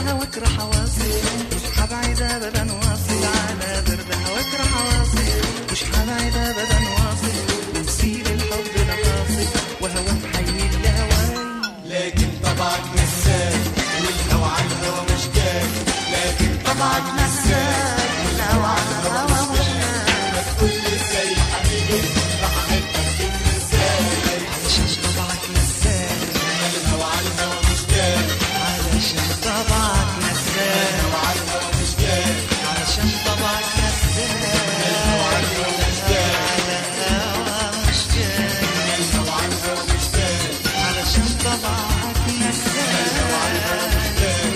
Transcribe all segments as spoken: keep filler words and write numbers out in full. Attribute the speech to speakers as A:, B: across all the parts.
A: هواك راح أواصل، مش حبعد أبدا واصل، على برد هواك راح أواصل، مش حبعد أبدا واصل، ونسير الحب ده حاصل، وهواك حيل لهواي.
B: لكن طبعك نساك والهوى على الهوى مش جاي، لكن طبعك نساك والهوى على الهوى مش جاي. ما تقولي ازاي يا حبيبي راح احبك ازاي،
A: علشان طبعك نساك
B: الهوى على الهوى مش جاي،
A: علشان طبعك نساك
B: الهوى على الهوى مش جاي،
A: علشان طبعك نساك
B: الهوى على الهوى مش جاي،
A: الهوى مش جاي،
B: الهوى على الهوى مش جاي،
A: علشان طبعك نساك
B: الهوى على الهوى مش جاي،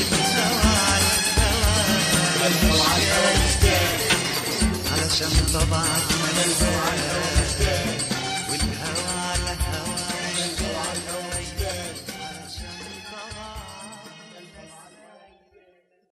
A: الهوى على الهوى
B: الهوى على الهوى مش جاي،
A: علشان طبعك نساك.